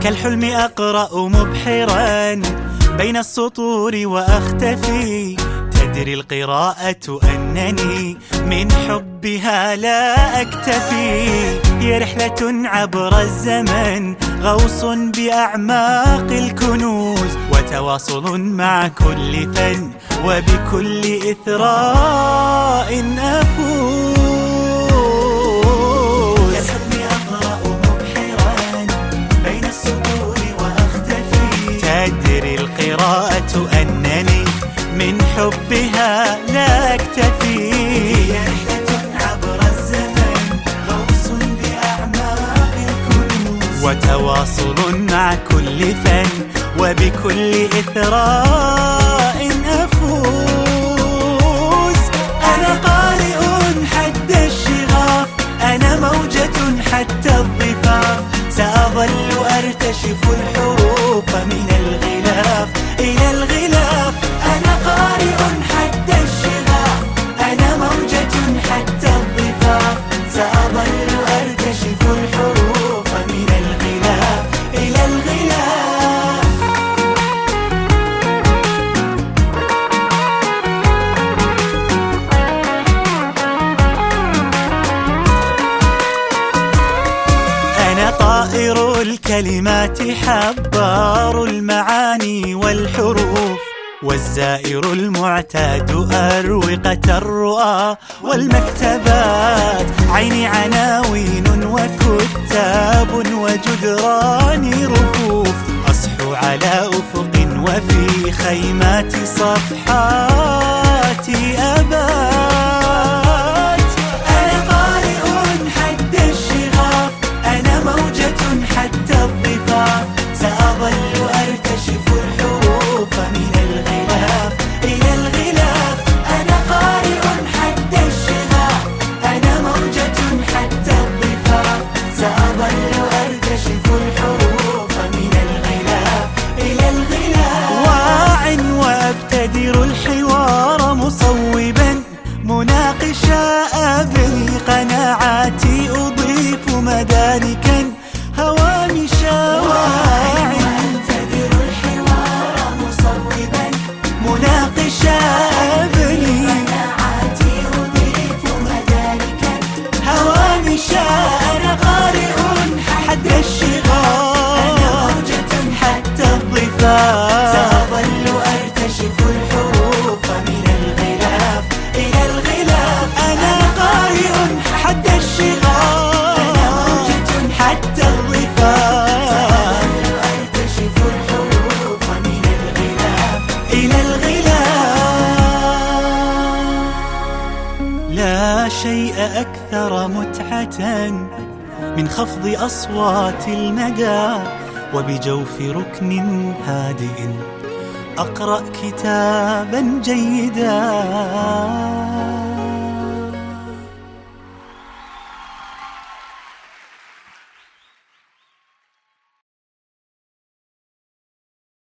كالحلم أقرأ مبحرا بين السطور وأختفي، تدري القراءة أنني من حبها لا أكتفي. هي رحلة عبر الزمن، غوص بأعماق الكنوز، وتواصل مع كل فن وبكل إثراء أفوز. كالحلم أقرأ مبحرا بين السطور وأختفي، تدري القراءة أنني من حبها لا أكتفي. هي رحلة عبر الزمن، غوص بأعماق الكنوز، وتواصل مع كل فن وبكل إثراء أفوز. أنا قارئ حد الشغاف، أنا موجة حتى الضفاف، سأظل أرتشف الحروف من الغلاف إلى الغلاف. أنا قارئ حد الشغاف، أنا موجة حتى الضفاف، سأظل أرتشف الحروف من الغلاف إلى الغلاف. أنا طائر الكلمات، حبار المعاني والحروف، والزائر المعتاد أروقة الرؤى والمكتبات. عيني عناوين وكتاب وجدران رفوف، أصحو على أفق وفي خيمات صفحاتي أبات. أنا قارئ حد الشغاف، أنا موجة حتى الضفاف، سأظل أرتشف الحروف من الغلاف إلى الغلاف. أنا قارئ حد الشغاف، أنا موجة حتى الضفاف، سأظل أرتشف الحروف من الغلاف إلى الغلاف. واع وأبتدر الحوار مصوبا مناقشا، أبني قناعاتي أضيف مداركا هوامشا. واع وأبتدر الحوار مصوبا مناقشا، أبني قناعاتي أضيف مداركا هوامشا. أنا قارئ حد الشغاف، أنا موجة حتى الضفاف، سأظل أرتشف الحروف من الغلاف إلى الغلاف. أنا قارئ حد الشغاف، أنا موجة حتى الضفاف، سأظل أرتشف الحروف من الغلاف إلى الغلاف. لا شيء أكثر متعة من خفض أصوات المدى، وبجوف ركن هادئ أقرأ كتابا جيدا.